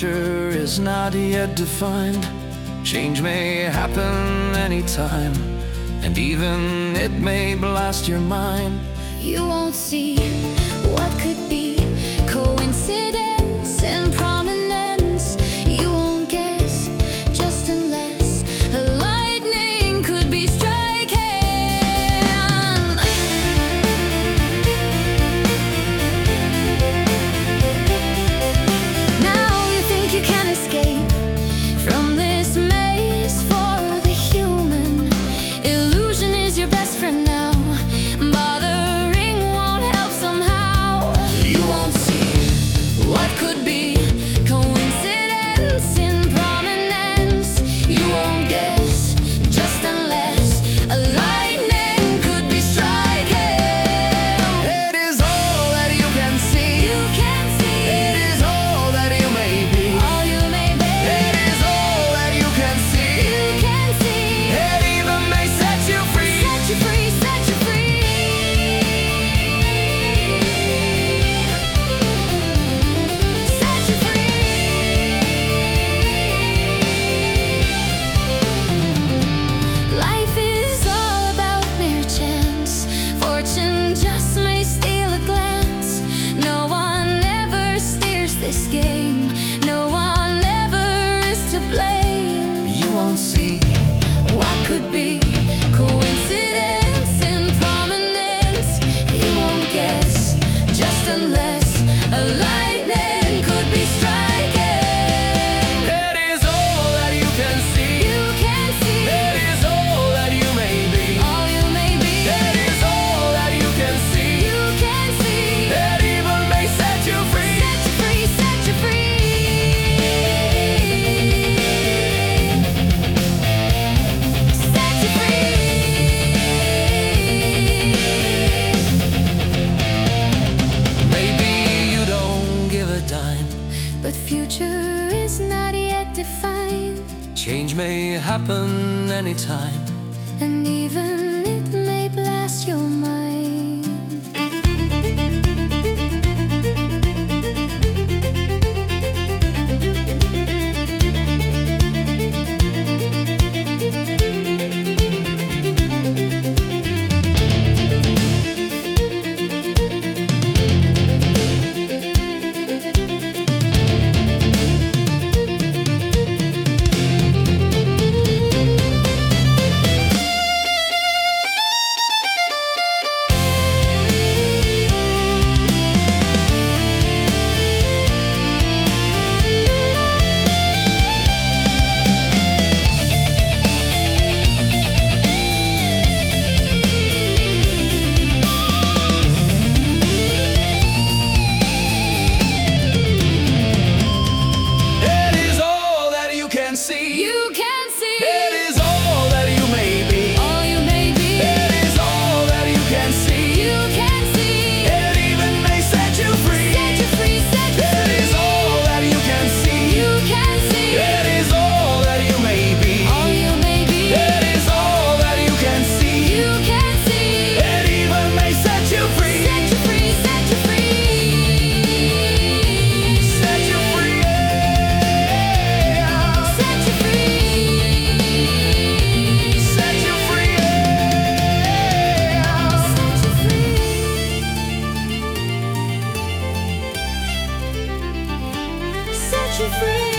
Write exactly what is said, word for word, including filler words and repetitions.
future is not yet defined. Change may happen anytime, and even it may blast your mind. You won't see what could be coincidence and prominence. You won't guess just unless lightning could be striking. Now you think you can escape from this maze for the human. Illusion is your best friend now. Bothering won't help somehow. You won't see what could be coincidence in prominence. You won't guess just unless a lightning could be striking. It is all that you can see. You can see. It is all that you may be. All you may be. It is all that you can see. You can see. It even may set you free. Set you free, set you free. Set you free. Life is all about mere chance. Fortune just may steal a glance. No one ever steers this game. No one ever is to blame. You won't see What could be coincidence in prominence? You won't guess just unless a lightning could be striking. It is all that you can see. You can see. It is all that you may be. All you may be. It is all that you can see. You can see. It even may set you free. Set you free, set you free. Set you free. Maybe you don't give a dime. But future is not yet defined, Change may happen anytime. and even it may blast your mind. It is all that you can see. You can see. It is all that you may be. All you may be. It is all that you can see. You can see. It even may set you free. Set you free, set you It free. is all that you can see. You can see. It is all that you may be. All you may be. It is all that you can see. You can see. It even may set you free. Set you free, set you free. Set you free. Yeah. Set you free. Set you free. Yeah. Set you free. Set you free.